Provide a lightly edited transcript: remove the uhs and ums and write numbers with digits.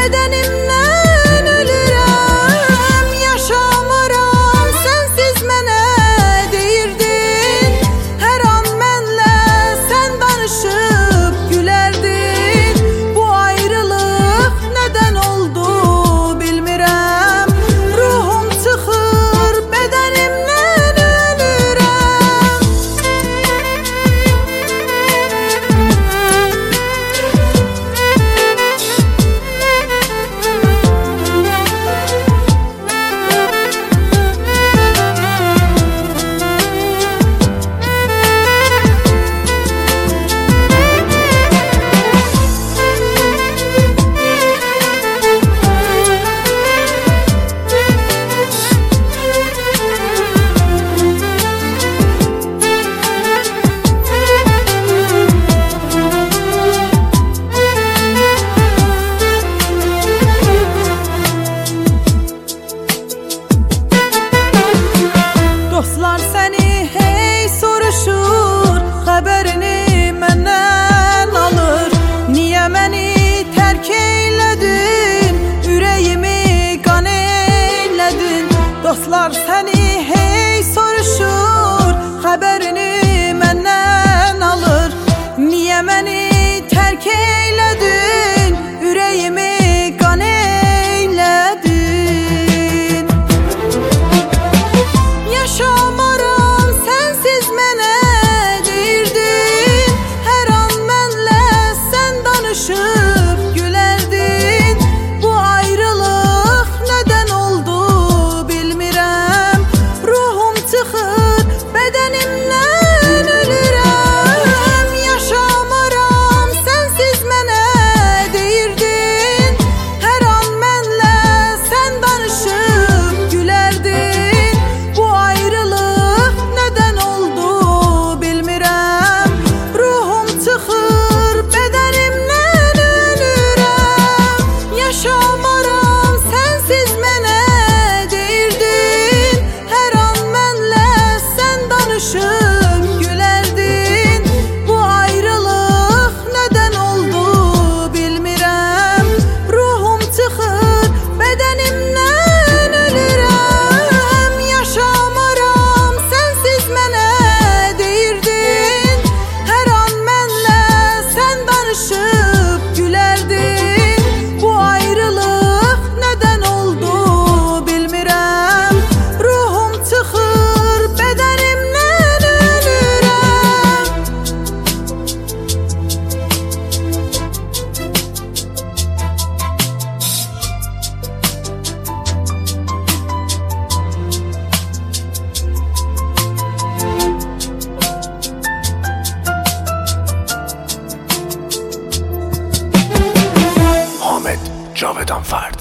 bedenimden ölürəm. Yaşamaram sensiz mənə deyirdin. Hər an mənlə sən danışıb gülərdin. Bu ayrılıq nədən oldu bilmirəm. Ruhum çıxır bedenimdən ölürəm. Dostlar səni hey soruşur, xəbərini məndən alır. Niyə məni tərk eylədin, ürəyimi qan eylədin. Dostlar səni hey soruşur, xəbərini məndən alır. Niyə məni tərk eylədin, ürəyimi qan eylədin. Yaşamaram sensiz mənə deyirdin. Hər an mənlə sən danışıb gülərdin. Bu ayrılıq nədən oldu bilmirəm. Ruhum çıxır bedenimdən ölürəm. Yaşamaram sensiz mənə deyirdin. Hər an mənlə sən danışıb gülərdin. Bu ayrılıq nədən oldu bilmirəm. Ruhum çıxır bedenimdən ölürəm. Yaşamaram sensiz mənə deyirdin. Hər an mənlə sən danışıb gülərdin. Bu ayrılıq nədən oldu bilmirəm. Ruhum çıxır bedenimdən ölürəm. Yaşamaram sensiz mənə deyirdin. Hər an mənlə sən danışıb gülərdin. Bu ayrılıq nədən oldu bilmirəm. Ruhum çıxır bedenimdən ölürəm. Ahmet Cavedan Ferd.